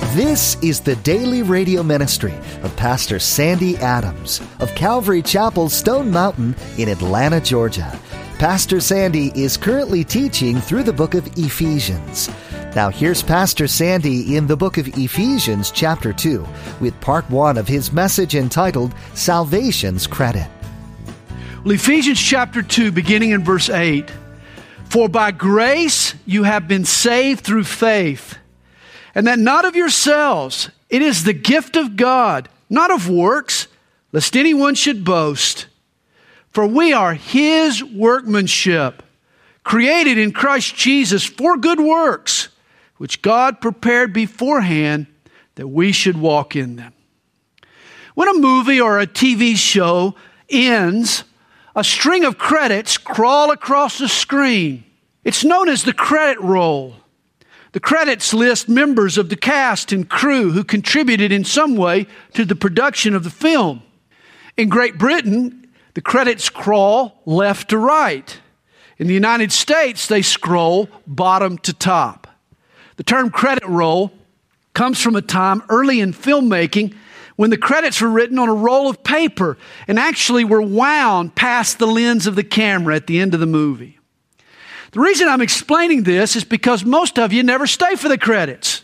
This is the daily radio ministry of Pastor Sandy Adams of Calvary Chapel, Stone Mountain in Atlanta, Georgia. Pastor Sandy is currently teaching through the book of Ephesians. Now here's Pastor Sandy in the book of Ephesians chapter 2 with part 1 of his message entitled Salvation's Credit. Well, Ephesians chapter 2, beginning in verse 8. For by grace you have been saved through faith, and that not of yourselves. It is the gift of God, not of works, lest anyone should boast. For we are His workmanship, created in Christ Jesus for good works, which God prepared beforehand that we should walk in them. When a movie or a TV show ends, a string of credits crawl across the screen. It's known as the credit roll. The credits list members of the cast and crew who contributed in some way to the production of the film. In Great Britain, the credits crawl left to right. In the United States, they scroll bottom to top. The term credit roll comes from a time early in filmmaking when the credits were written on a roll of paper and actually were wound past the lens of the camera at the end of the movie. The reason I'm explaining this is because most of you never stay for the credits.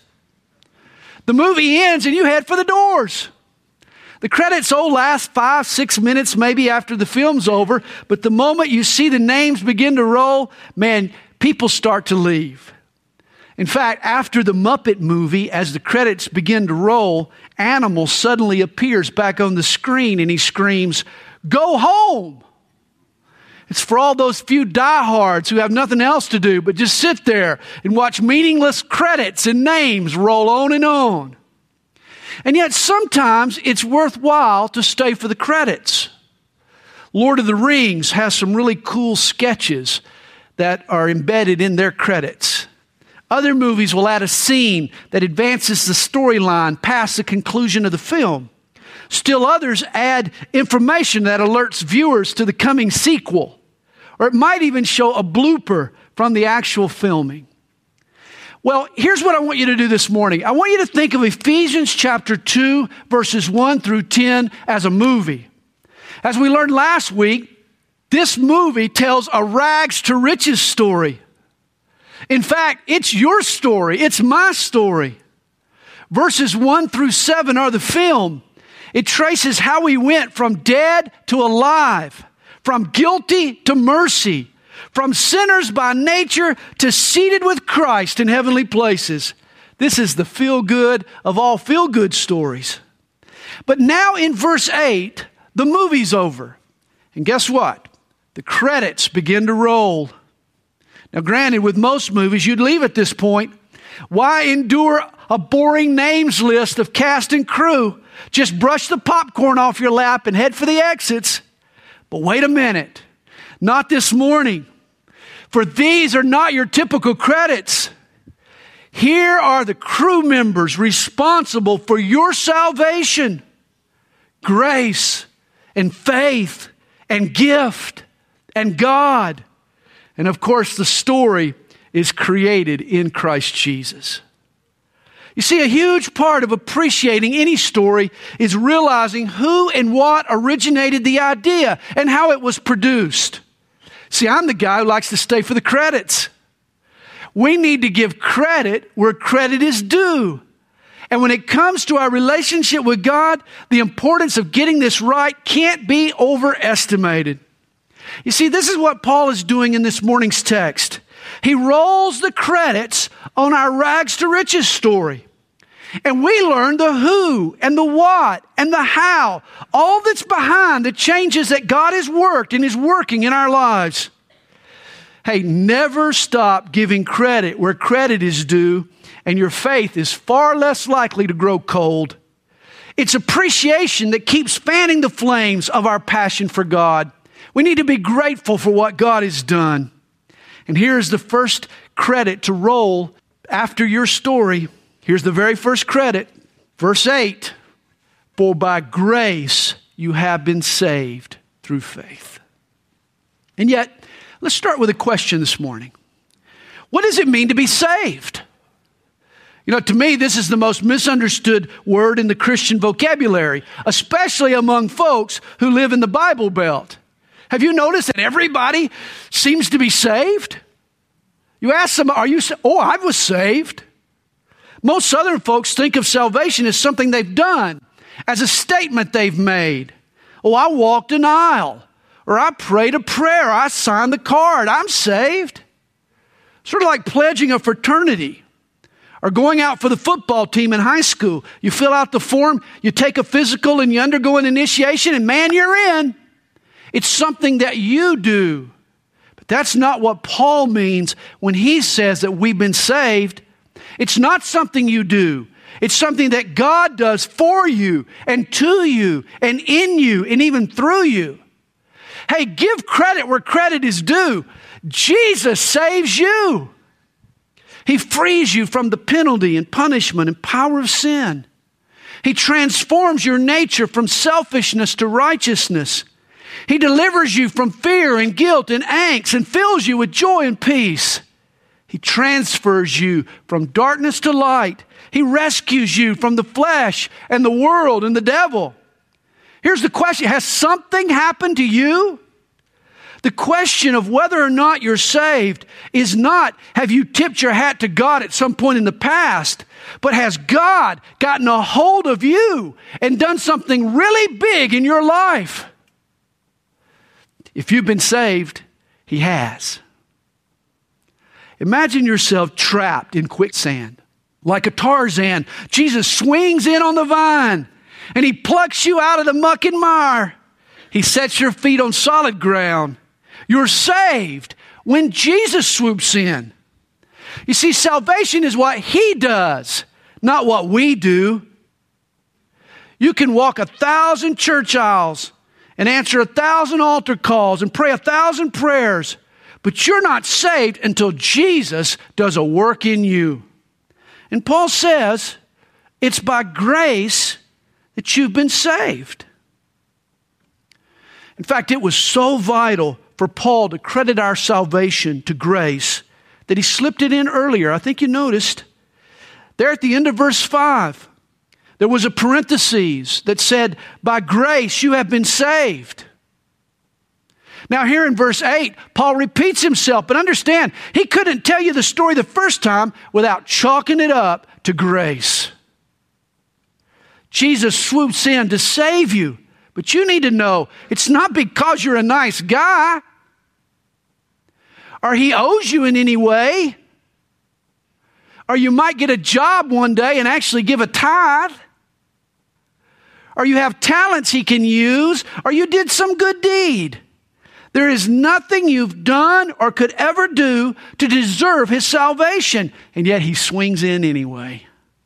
The movie ends and you head for the doors. The credits last 5-6 minutes maybe after the film's over, but the moment you see the names begin to roll, man, people start to leave. In fact, after the Muppet movie, as the credits begin to roll, Animal suddenly appears back on the screen and he screams, "Go home!" It's for all those few diehards who have nothing else to do but just sit there and watch meaningless credits and names roll on and on. And yet sometimes it's worthwhile to stay for the credits. Lord of the Rings has some really cool sketches that are embedded in their credits. Other movies will add a scene that advances the storyline past the conclusion of the film. Still others add information that alerts viewers to the coming sequel. Or it might even show a blooper from the actual filming. Well, here's what I want you to do this morning. I want you to think of Ephesians chapter 2, verses 1 through 10 as a movie. As we learned last week, this movie tells a rags to riches story. In fact, it's your story. It's my story. Verses 1 through 7 are the film. It traces how we went from dead to alive, from guilty to mercy, from sinners by nature to seated with Christ in heavenly places. This is the feel-good of all feel-good stories. But now in verse 8, the movie's over. And guess what? The credits begin to roll. Now granted, with most movies, you'd leave at this point. Why endure a boring names list of cast and crew? Just brush the popcorn off your lap and head for the exits. But wait a minute. Not this morning. For these are not your typical credits. Here are the crew members responsible for your salvation. Grace and faith and gift and God. And of course, the story is created in Christ Jesus. You see, a huge part of appreciating any story is realizing who and what originated the idea and how it was produced. See, I'm the guy who likes to stay for the credits. We need to give credit where credit is due. And when it comes to our relationship with God, the importance of getting this right can't be overestimated. You see, this is what Paul is doing in this morning's text. He rolls the credits on our rags to riches story. And we learn the who and the what and the how, all that's behind the changes that God has worked and is working in our lives. Hey, never stop giving credit where credit is due, and your faith is far less likely to grow cold. It's appreciation that keeps fanning the flames of our passion for God. We need to be grateful for what God has done. And here's the first credit to roll after your story. Here's the very first credit. Verse 8. For by grace you have been saved through faith. And yet, let's start with a question this morning. What does it mean to be saved? You know, to me, this is the most misunderstood word in the Christian vocabulary, especially among folks who live in the Bible Belt. Have you noticed that everybody seems to be saved? You ask them, are you saved? Oh, I was saved. Most Southern folks think of salvation as something they've done, as a statement they've made. Oh, I walked an aisle, or I prayed a prayer, I signed the card, I'm saved. Sort of like pledging a fraternity, or going out for the football team in high school. You fill out the form, you take a physical, and you undergo an initiation, and man, you're in. It's something that you do. But that's not what Paul means when he says that we've been saved. It's not something you do. It's something that God does for you and to you and in you and even through you. Hey, give credit where credit is due. Jesus saves you. He frees you from the penalty and punishment and power of sin. He transforms your nature from selfishness to righteousness. He delivers you from fear and guilt and angst and fills you with joy and peace. He transfers you from darkness to light. He rescues you from the flesh and the world and the devil. Here's the question. Has something happened to you? The question of whether or not you're saved is not, have you tipped your hat to God at some point in the past, but has God gotten a hold of you and done something really big in your life? If you've been saved, He has. Imagine yourself trapped in quicksand. Like a Tarzan, Jesus swings in on the vine and He plucks you out of the muck and mire. He sets your feet on solid ground. You're saved when Jesus swoops in. You see, salvation is what He does, not what we do. You can walk 1,000 church aisles and answer 1,000 altar calls and pray 1,000 prayers, but you're not saved until Jesus does a work in you. And Paul says, it's by grace that you've been saved. In fact, it was so vital for Paul to credit our salvation to grace that he slipped it in earlier. I think you noticed. There at the end of verse 5, there was a parenthesis that said, by grace you have been saved. Now here in verse 8, Paul repeats himself, but understand, he couldn't tell you the story the first time without chalking it up to grace. Jesus swoops in to save you, but you need to know it's not because you're a nice guy or He owes you in any way, or you might get a job one day and actually give a tithe, or you have talents He can use, or you did some good deed. There is nothing you've done or could ever do to deserve His salvation, and yet He swings in anyway.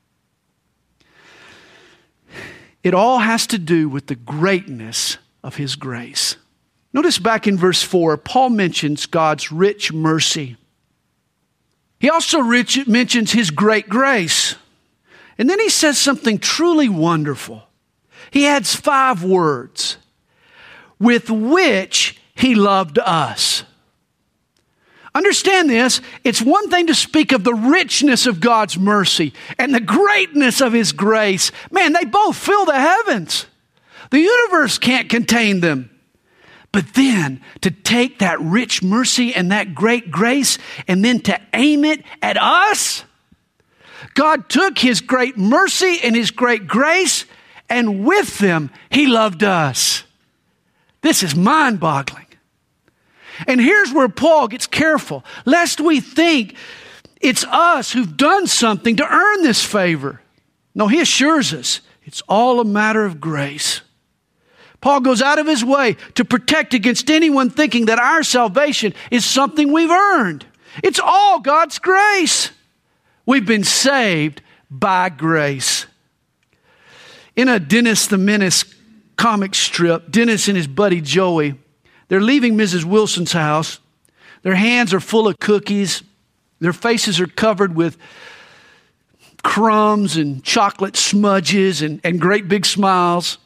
It all has to do with the greatness of His grace. Notice back in verse 4, Paul mentions God's rich mercy. He also mentions His great grace. And then he says something truly wonderful. He adds 5 words, with which He loved us. Understand this, it's one thing to speak of the richness of God's mercy and the greatness of His grace. Man, they both fill the heavens. The universe can't contain them. But then to take that rich mercy and that great grace and then to aim it at us. God took His great mercy and His great grace, and with them He loved us. This is mind-boggling. And here's where Paul gets careful, lest we think it's us who've done something to earn this favor. No, he assures us it's all a matter of grace. Paul goes out of his way to protect against anyone thinking that our salvation is something we've earned. It's all God's grace. We've been saved by grace. In a Dennis the Menace comic strip, Dennis and his buddy Joey, they're leaving Mrs. Wilson's house. Their hands are full of cookies. Their faces are covered with crumbs and chocolate smudges and great big smiles.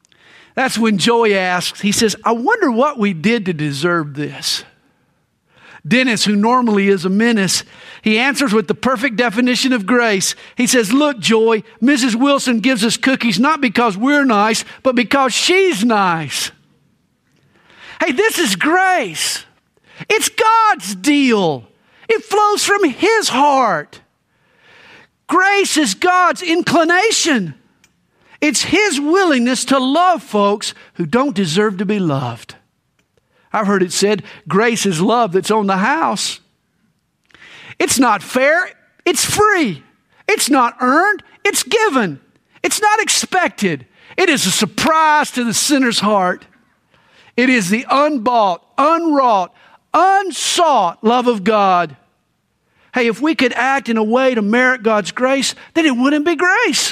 That's when Joey asks, he says, I wonder what we did to deserve this. Dennis, who normally is a menace, he answers with the perfect definition of grace. He says, look, Joy, Mrs. Wilson gives us cookies not because we're nice, but because she's nice. Hey, this is grace. It's God's deal. It flows from His heart. Grace is God's inclination. It's His willingness to love folks who don't deserve to be loved. I've heard it said, grace is love that's on the house. It's not fair. It's free. It's not earned. It's given. It's not expected. It is a surprise to the sinner's heart. It is the unbought, unwrought, unsought love of God. Hey, if we could act in a way to merit God's grace, then it wouldn't be grace.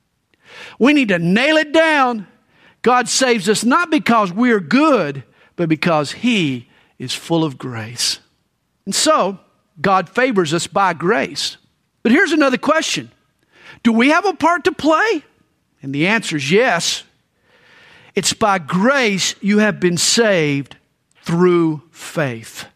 We need to nail it down. God saves us not because we're good, but because He is full of grace. And so, God favors us by grace. But here's another question. Do we have a part to play? And the answer is yes. It's by grace you have been saved through faith.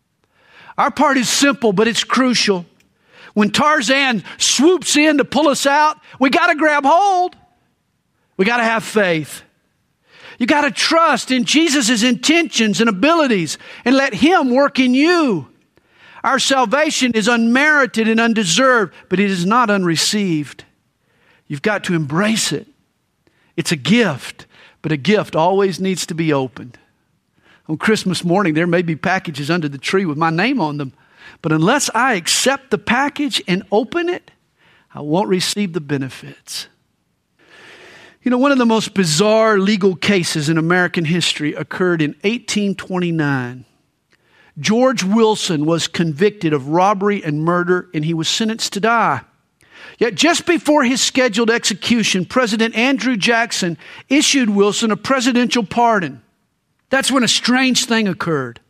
Our part is simple, but it's crucial. When Tarzan swoops in to pull us out, we got to grab hold. We got to have faith. You got to trust in Jesus' intentions and abilities and let Him work in you. Our salvation is unmerited and undeserved, but it is not unreceived. You've got to embrace it. It's a gift, but a gift always needs to be opened. On Christmas morning, there may be packages under the tree with my name on them, but unless I accept the package and open it, I won't receive the benefits. You know, one of the most bizarre legal cases in American history occurred in 1829. George Wilson was convicted of robbery and murder, and he was sentenced to die. Yet just before his scheduled execution, President Andrew Jackson issued Wilson a presidential pardon. That's when a strange thing occurred.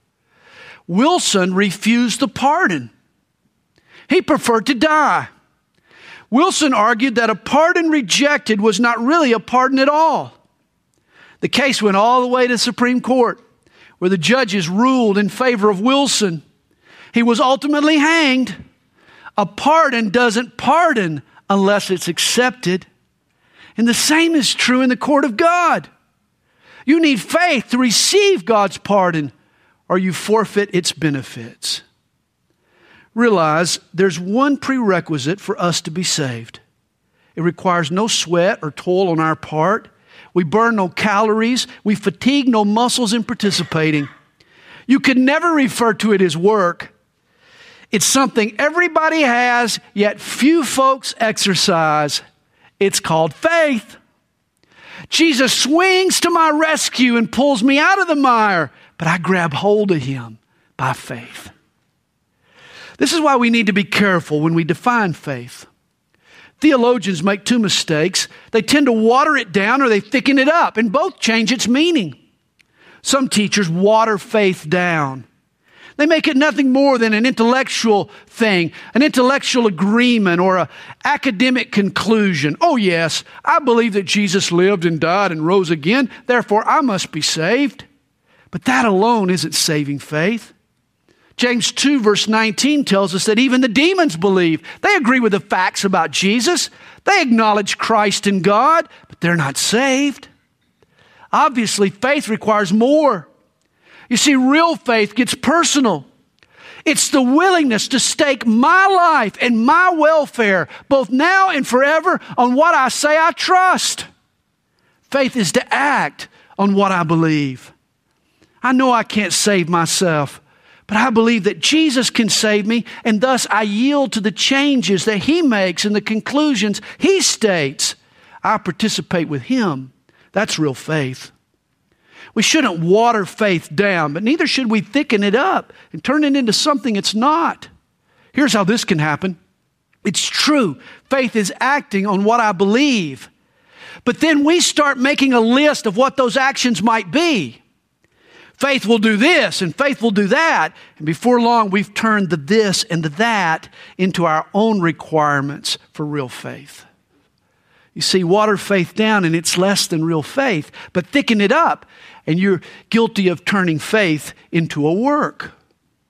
Wilson refused the pardon. He preferred to die. Wilson argued that a pardon rejected was not really a pardon at all. The case went all the way to the Supreme Court, where the judges ruled in favor of Wilson. He was ultimately hanged. A pardon doesn't pardon unless it's accepted. And the same is true in the court of God. You need faith to receive God's pardon, or you forfeit its benefits. Realize there's one prerequisite for us to be saved. It requires no sweat or toil on our part. We burn no calories. We fatigue no muscles in participating. You can never refer to it as work. It's something everybody has, yet few folks exercise. It's called faith. Jesus swings to my rescue and pulls me out of the mire, but I grab hold of Him by faith. This is why we need to be careful when we define faith. Theologians make two mistakes. They tend to water it down or they thicken it up, and both change its meaning. Some teachers water faith down. They make it nothing more than an intellectual thing, an intellectual agreement or an academic conclusion. Oh yes, I believe that Jesus lived and died and rose again, therefore I must be saved. But that alone isn't saving faith. James 2 verse 19 tells us that even the demons believe. They agree with the facts about Jesus. They acknowledge Christ and God, but they're not saved. Obviously, faith requires more. You see, real faith gets personal. It's the willingness to stake my life and my welfare, both now and forever, on what I say I trust. Faith is to act on what I believe. I know I can't save myself, but I believe that Jesus can save me, and thus I yield to the changes that He makes and the conclusions He states. I participate with Him. That's real faith. We shouldn't water faith down, but neither should we thicken it up and turn it into something it's not. Here's how this can happen. It's true. Faith is acting on what I believe. But then we start making a list of what those actions might be. Faith will do this and faith will do that. And before long, we've turned the this and the that into our own requirements for real faith. You see, water faith down and it's less than real faith, but thicken it up and you're guilty of turning faith into a work.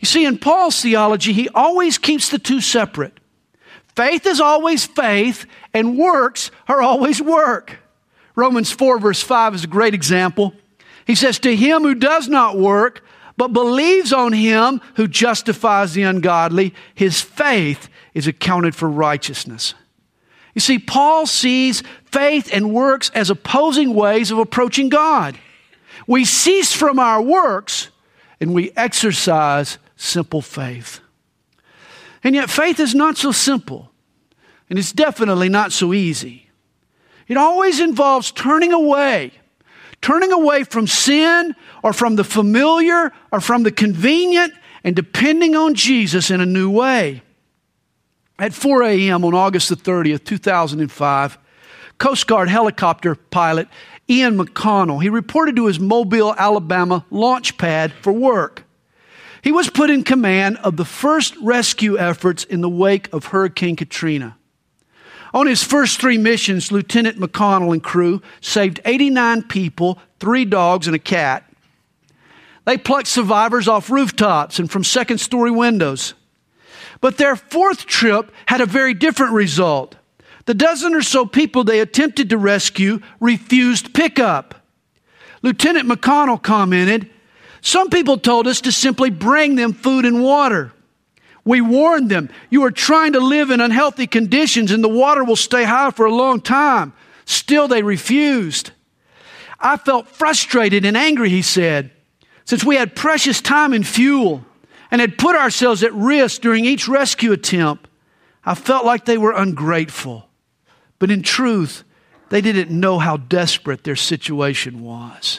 You see, in Paul's theology, he always keeps the two separate. Faith is always faith, and works are always work. Romans 4 verse 5 is a great example. He says, to him who does not work, but believes on him who justifies the ungodly, his faith is accounted for righteousness. You see, Paul sees faith and works as opposing ways of approaching God. We cease from our works and we exercise simple faith. And yet faith is not so simple, and it's definitely not so easy. It always involves turning away from sin or from the familiar or from the convenient and depending on Jesus in a new way. At 4 a.m. on August the 30th, 2005, Coast Guard helicopter pilot Ian McConnell, he reported to his Mobile, Alabama launch pad for work. He was put in command of the first rescue efforts in the wake of Hurricane Katrina. On his first 3 missions, Lieutenant McConnell and crew saved 89 people, 3 dogs, and a cat. They plucked survivors off rooftops and from second-story windows. But their 4th trip had a very different result. The dozen or so people they attempted to rescue refused pickup. Lieutenant McConnell commented, some people told us to simply bring them food and water. We warned them, you are trying to live in unhealthy conditions and the water will stay high for a long time. Still, they refused. I felt frustrated and angry, he said, since we had precious time and fuel and had put ourselves at risk during each rescue attempt. I felt like they were ungrateful. But in truth, they didn't know how desperate their situation was.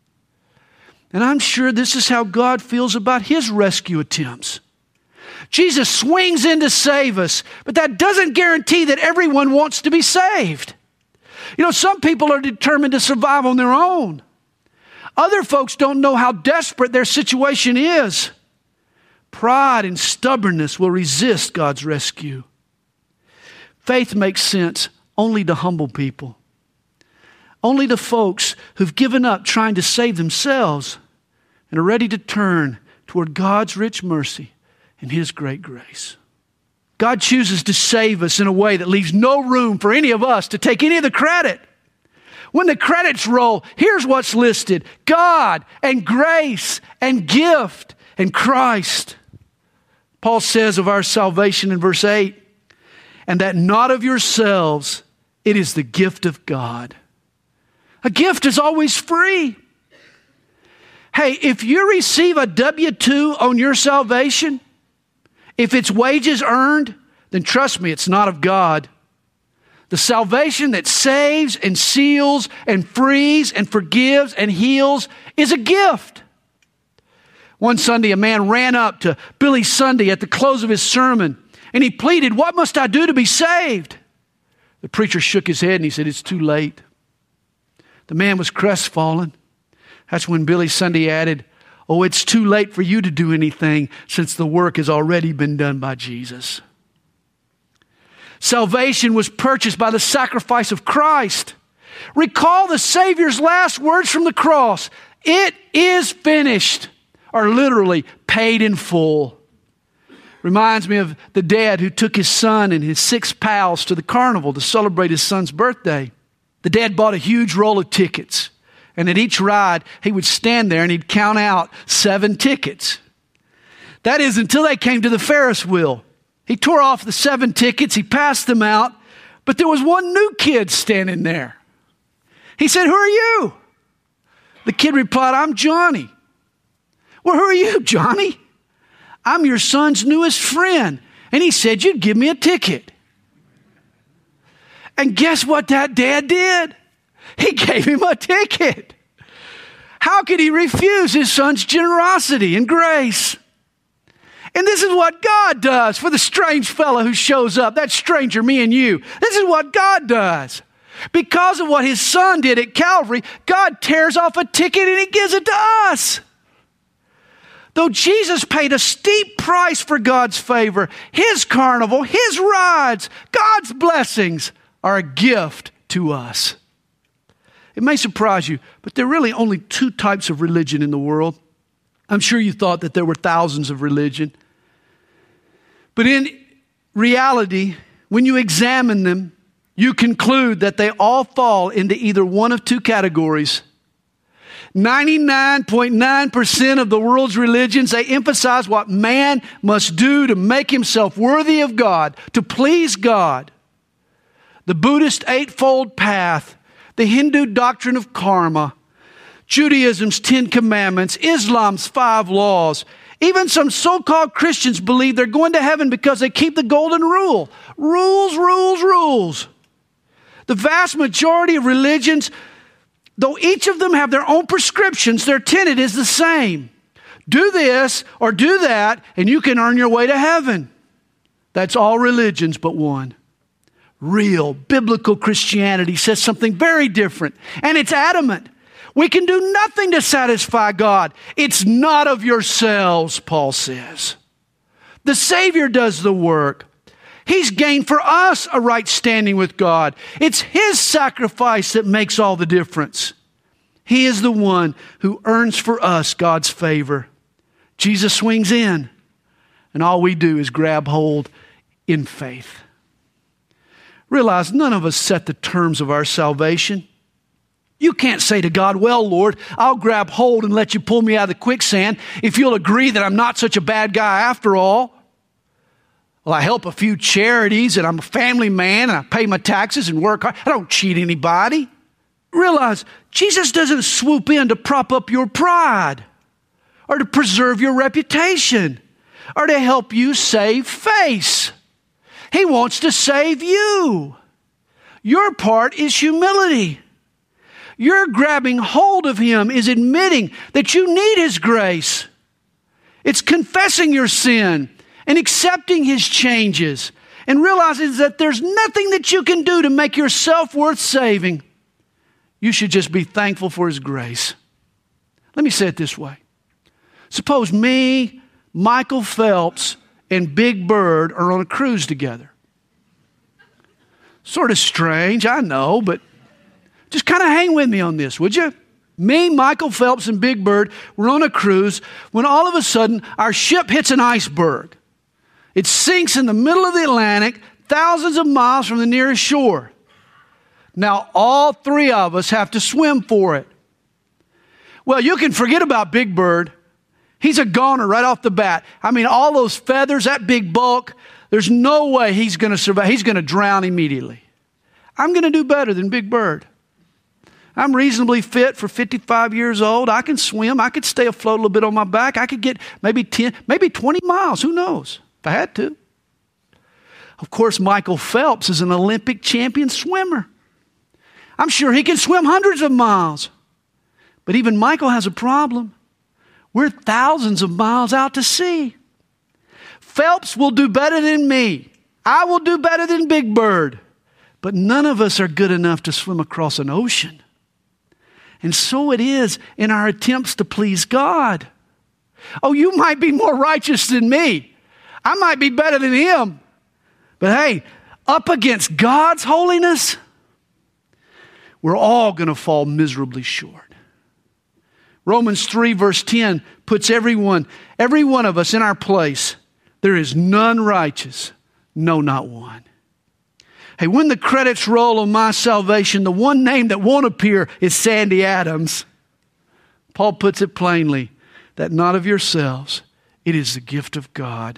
And I'm sure this is how God feels about his rescue attempts. Jesus swings in to save us, but that doesn't guarantee that everyone wants to be saved. You know, some people are determined to survive on their own. Other folks don't know how desperate their situation is. Pride and stubbornness will resist God's rescue. Faith makes sense only to humble people. Only to folks who've given up trying to save themselves and are ready to turn toward God's rich mercy and his great grace. God chooses to save us in a way that leaves no room for any of us to take any of the credit. When the credits roll, here's what's listed: God and grace and gift and Christ. Paul says of our salvation in verse 8, and that not of yourselves, it is the gift of God. A gift is always free. Hey, if you receive a W-2 on your salvation, if it's wages earned, then trust me, it's not of God. The salvation that saves and seals and frees and forgives and heals is a gift. One Sunday, a man ran up to Billy Sunday at the close of his sermon, and he pleaded, "What must I do to be saved?" The preacher shook his head and he said, "It's too late." The man was crestfallen. That's when Billy Sunday added, "Oh, it's too late for you to do anything since the work has already been done by Jesus." Salvation was purchased by the sacrifice of Christ. Recall the Savior's last words from the cross. It is finished, or literally paid in full. Reminds me of the dad who took his son and his 6 pals to the carnival to celebrate his son's birthday. The dad bought a huge roll of tickets. And at each ride, he would stand there and he'd count out 7 tickets. That is, until they came to the Ferris wheel. He tore off the 7 tickets, he passed them out, but there was one new kid standing there. He said, "Who are you?" The kid replied, "I'm Johnny." "Well, who are you, Johnny?" "I'm your son's newest friend, and he said you'd give me a ticket." And guess what that dad did? He gave him a ticket. How could he refuse his son's generosity and grace? And this is what God does for the strange fellow who shows up. That stranger, me and you. This is what God does. Because of what his son did at Calvary, God tears off a ticket and he gives it to us. Though Jesus paid a steep price for God's favor, his carnival, his rides, God's blessings are a gift to us. It may surprise you, but there are really only 2 types of religion in the world. I'm sure you thought that there were thousands of religion. But in reality, when you examine them, you conclude that they all fall into either one of two categories. 99.9% of the world's religions, they emphasize what man must do to make himself worthy of God, to please God. The Buddhist eightfold path, the Hindu doctrine of karma, Judaism's 10 commandments, Islam's 5 laws. Even some so-called Christians believe they're going to heaven because they keep the golden rule. Rules, rules, rules. The vast majority of religions, though each of them have their own prescriptions, their tenet is the same. Do this or do that, and you can earn your way to heaven. That's all religions but one. Real biblical Christianity says something very different, and it's adamant. We can do nothing to satisfy God. It's not of yourselves, Paul says. The Savior does the work. He's gained for us a right standing with God. It's His sacrifice that makes all the difference. He is the one who earns for us God's favor. Jesus swings in, and all we do is grab hold in faith. Realize none of us set the terms of our salvation. You can't say to God, well, Lord, I'll grab hold and let you pull me out of the quicksand if you'll agree that I'm not such a bad guy after all. Well, I help a few charities and I'm a family man and I pay my taxes and work hard. I don't cheat anybody. Realize Jesus doesn't swoop in to prop up your pride or to preserve your reputation or to help you save face. He wants to save you. Your part is humility. Your grabbing hold of Him is admitting that you need His grace. It's confessing your sin and accepting His changes and realizing that there's nothing that you can do to make yourself worth saving. You should just be thankful for His grace. Let me say it this way. Suppose me, Michael Phelps, and Big Bird are on a cruise together. Sort of strange, I know, but just kind of hang with me on this, would you? Me, Michael Phelps, and Big Bird were on a cruise when all of a sudden our ship hits an iceberg. It sinks in the middle of the Atlantic, thousands of miles from the nearest shore. Now all 3 of us have to swim for it. Well, you can forget about Big Bird. He's a goner right off the bat. I mean, all those feathers, that big bulk, there's no way he's going to survive. He's going to drown immediately. I'm going to do better than Big Bird. I'm reasonably fit for 55 years old. I can swim. I could stay afloat a little bit on my back. I could get maybe 10, maybe 20 miles. Who knows? If I had to. Of course, Michael Phelps is an Olympic champion swimmer. I'm sure he can swim hundreds of miles. But even Michael has a problem. We're thousands of miles out to sea. Phelps will do better than me. I will do better than Big Bird. But none of us are good enough to swim across an ocean. And so it is in our attempts to please God. Oh, you might be more righteous than me. I might be better than him. But hey, up against God's holiness, we're all going to fall miserably short. Romans 3 verse 10 puts every one of us in our place. There is none righteous, no, not one. Hey, when the credits roll on my salvation, the one name that won't appear is Sandy Adams. Paul puts it plainly, that not of yourselves, it is the gift of God.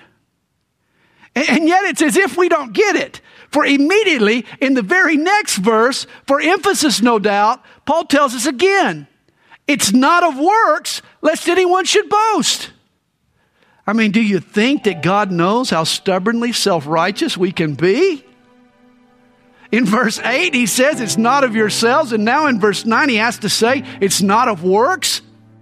And yet it's as if we don't get it. For immediately in the very next verse, for emphasis no doubt, Paul tells us again, it's not of works, lest anyone should boast. I mean, do you think that God knows how stubbornly self-righteous we can be? In verse 8, he says it's not of yourselves. And now in verse 9, he has to say it's not of works.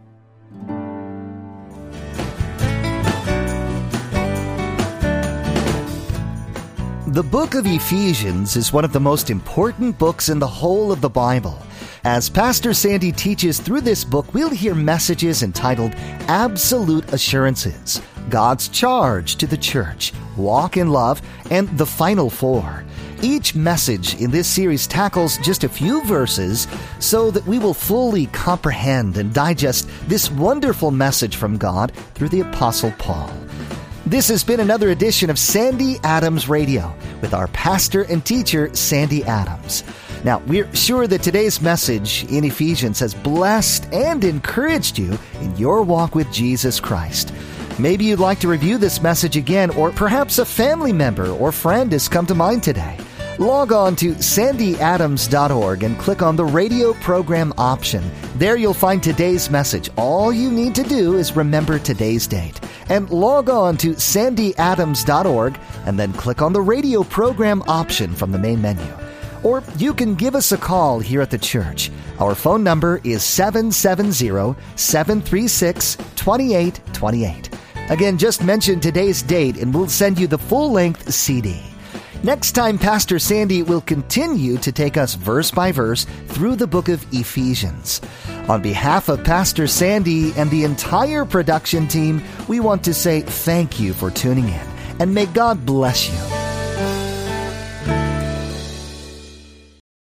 The book of Ephesians is one of the most important books in the whole of the Bible. As Pastor Sandy teaches through this book, we'll hear messages entitled Absolute Assurances, God's Charge to the Church, Walk in Love, and the Final Four. Each message in this series tackles just a few verses so that we will fully comprehend and digest this wonderful message from God through the Apostle Paul. This has been another edition of Sandy Adams Radio with our pastor and teacher, Sandy Adams. Now, we're sure that today's message in Ephesians has blessed and encouraged you in your walk with Jesus Christ. Maybe you'd like to review this message again, or perhaps a family member or friend has come to mind today. Log on to sandyadams.org and click on the radio program option. There you'll find today's message. All you need to do is remember today's date. And log on to sandyadams.org and then click on the radio program option from the main menu. Or you can give us a call here at the church. Our phone number is 770-736-2828. Again, just mention today's date and we'll send you the full-length CD. Next time, Pastor Sandy will continue to take us verse by verse through the book of Ephesians. On behalf of Pastor Sandy and the entire production team, we want to say thank you for tuning in, and may God bless you.